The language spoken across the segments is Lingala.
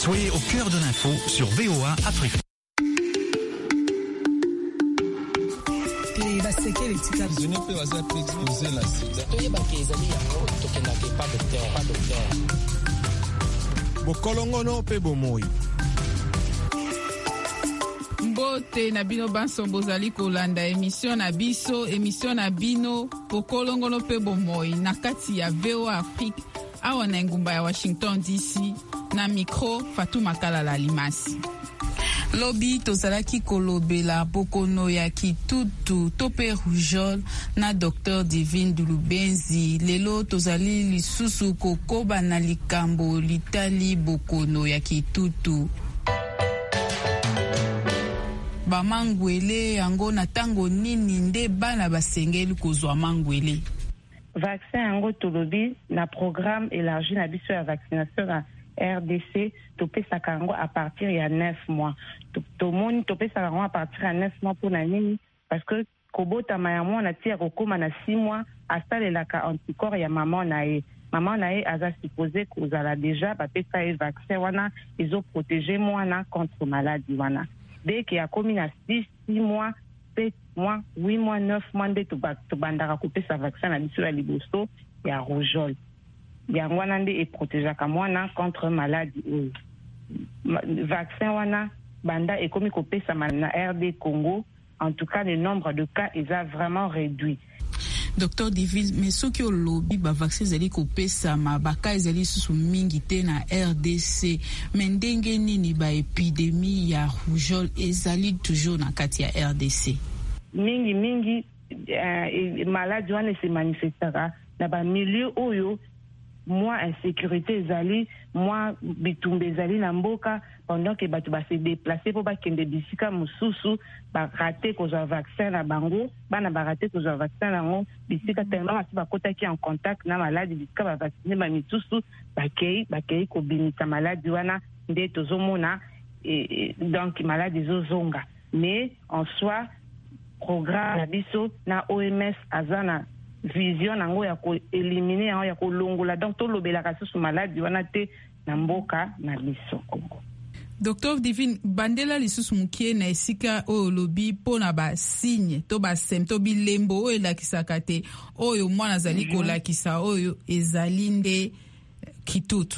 Soyez au cœur de l'info sur VOA Afrique. Bokolongono pe bomoi. Mbote na bino banso bozali kolanda émission na bino bokolongono pe bomoi na kati ya VOA Afrique awa na ngumba ya Washington DC na micro Fatuma Kalala Limasi. Lobi tozalaki kolobela bokono ya kitutu tope rougeole na Dr Divine Dulubenzi. Lelo tozali lisusu kokoba na likambo litali bokono ya kitutu. Bamangwele yango na tango nini nde bana basengeli kozwa mangwele. Vaccin yango tolobi na programme élargi na biso ya vaccination na RDC topesaka yango à partir ya 9 mois. Tomoni topesaka yango à partir ya 9 mois pour na nini parce que kobotama ya mwana tia kokoma na 6 mois asalelaka anticorps ya maman na ye. Maman na ye aza supposé kozala déjà bapesa ye vaccin wana ezoprotéger mwana contre maladie wana. Dès qu'il y a commis na 6 mois, 7 mois, 8 mois, 9 mois, de tobandaka kopesa vaccin na biso ya liboso ya rougeole. Yango wana nde eprotégeaka mwana contre maladie. Vaccin wana banda ekomi kopesa na RD Congo. En tout cas, le nombre de cas est vraiment réduit. Dr Divine, mais soki olobi ba vaccin zali kopesa ma baka ezali susu mingi te na RDC, mais ndenge nini ba épidémie ya rougeole ezali toujours na kati ya RDC? Mingi maladie wana se manifestera na ba milieu oyo moi insécurité ezali, moi bitumbe ezali na mboka pendant que batu ba se déplacer pour ba kende bisika mususu ba raté kozwa vaccin na bango bana ba raté kozwa vaccin na ngo bisika tellement basi ba kotaki en contact na maladie bisika ba vacciner ba misusu ba kei ko binisa maladie wana nde tozomona donc maladie zozonga. Mais en soi programme na biso na OMS azana vision nango ya ko éliminer yango ya ko longola donc to lobela ka susu maladie wana te na mboka na biso Kongo. Dr Divine, bandela lisusu mukie na esika oyo lobi pona ba signe to ba symptôme bilembo oyo lakisaka te oyo mwana zali kolakisa oyo ezali nde kitutu.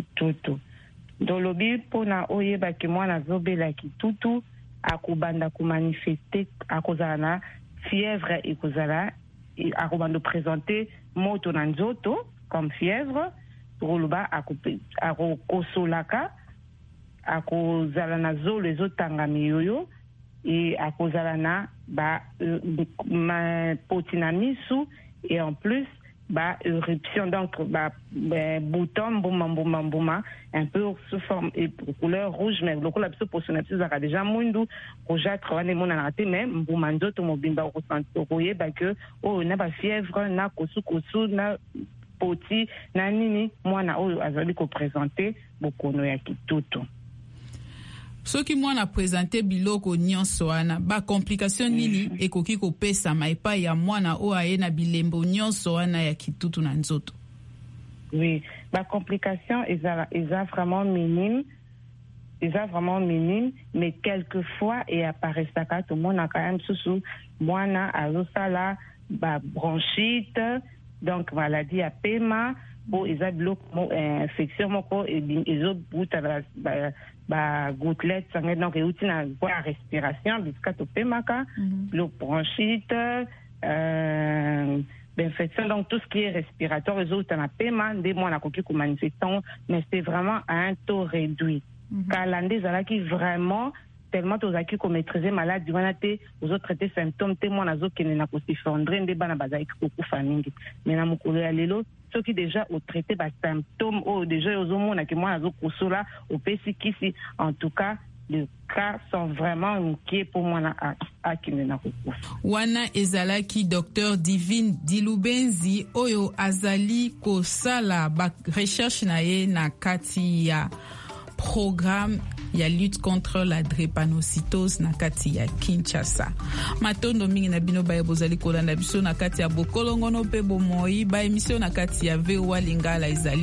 Do lobi pona oyo ba ke mwana zobela kitutu akubanda ku manifester akozala na fièvre ekozala akobando présenter moto na nzoto comme fièvre roluba akokosolaka akozala na zolo ezotanga miyoyo et akozala na poti na misu et en plus éruption donc bouton mbuma un peu sous forme et couleur rouge mais le couleur biso posonapsi zaka déjà mundu rougeâtre wana mona na te mais mbuma nzoto mobimba ressentir koyeba que na ba fièvre na kosu na poti na nini mwana oyo azali ko présenter bokono ya kitutu. Soki mwana présenter biloko nyonso wana ba complication nini ekoki kopesa maipa ya mwana o aye na bilembo nyonso wana ya kitutu na nzoto? Oui, ba complication eza vraiment minime. Mais quelquefois et apparaissaka tout monde a quand même sous mwana azosala ba bronchite donc maladie à pema bo eza biloko infection moko ezobuta ba gouttelette sangue donc euti na la respiration bisika topemaka le bronchite infection donc tout ce qui est respiratoire ezobuta na pema nde mwana koki ko manifestant mais c'est vraiment à un taux réduit. Kalande ezalaki vraiment tellement tozaki ko maîtriser maladie wana te ozotraiter symptômes te mwana azokende na kosifondre nde bana bazalaki kokufa mingi mais na mokolo ya lelo soki déjà au traité ba symptômes ou déjà ozomona ke mwana azokosola opesi kisi en tout cas les cas sont vraiment inquiets pour mwana akende na kokufa. Wana ezalaki Dr Divine Dulubenzi oyo azali kosala ba recherche na ye na kati ya programme ya lutte contre la drépanocytose na kati ya Kinshasa. Matondo mingi na bino baye bozali kolanda biso na kati ya bokolongono pe bomoi ba émission na kati ya VOA Lingala ezali